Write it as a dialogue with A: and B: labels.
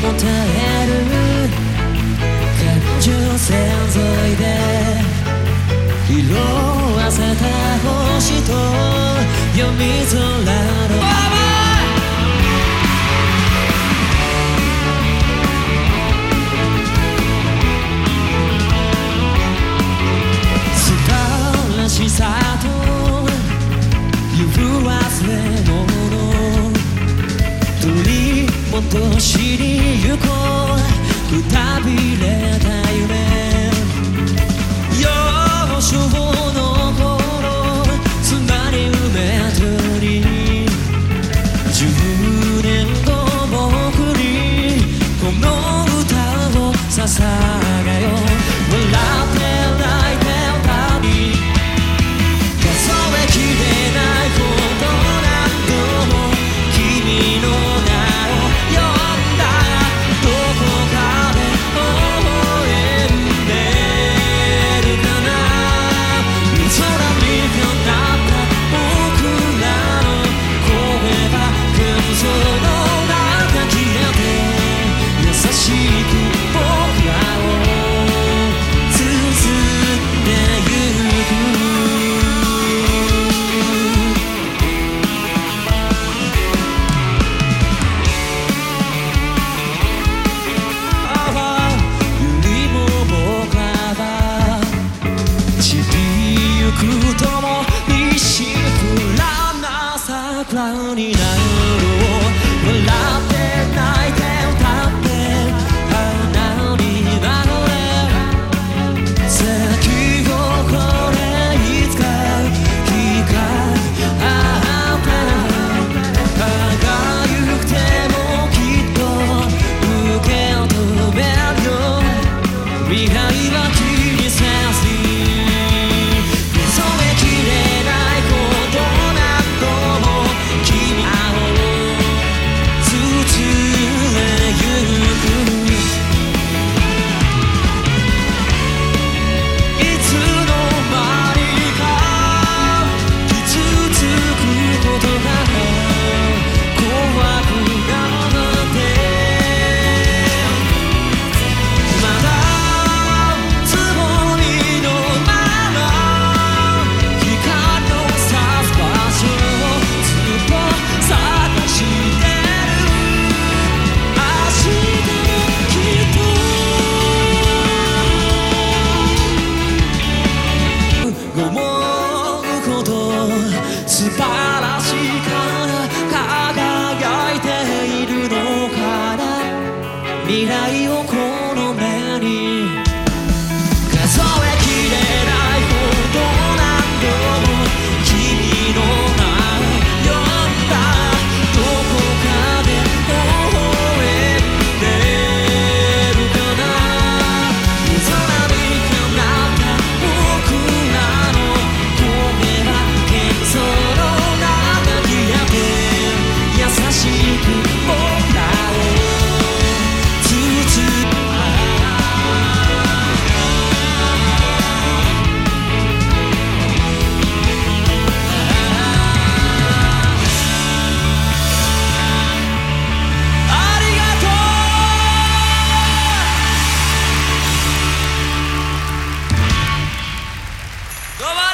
A: 持てる感情線沿いで色あせた星と夜空の素晴らしさと言わせ物取り戻しに行こうくたびれた夢幼少の頃砂に埋めずに10年後僕にこの歌を捧げよう笑って泣いて歌に数えきれないほど何度も君の名を呼んだどこかで微笑んでるかな空にかなった僕らの声が幻想の中消えて優しく僕らを包んでゆくとも一心不乱な桜になろう笑って泣いて歌って花に流れ咲き誇れいつか光って輝くてもきっと受け止めるよ未来は気にせず素晴らしいから輝いているのかな未来をこの目に数えきれないほど何度も君の名を呼んだどこかで微笑んでるかな空にかなった僕らの声は幻想優しく僕らを包むありがとうどうも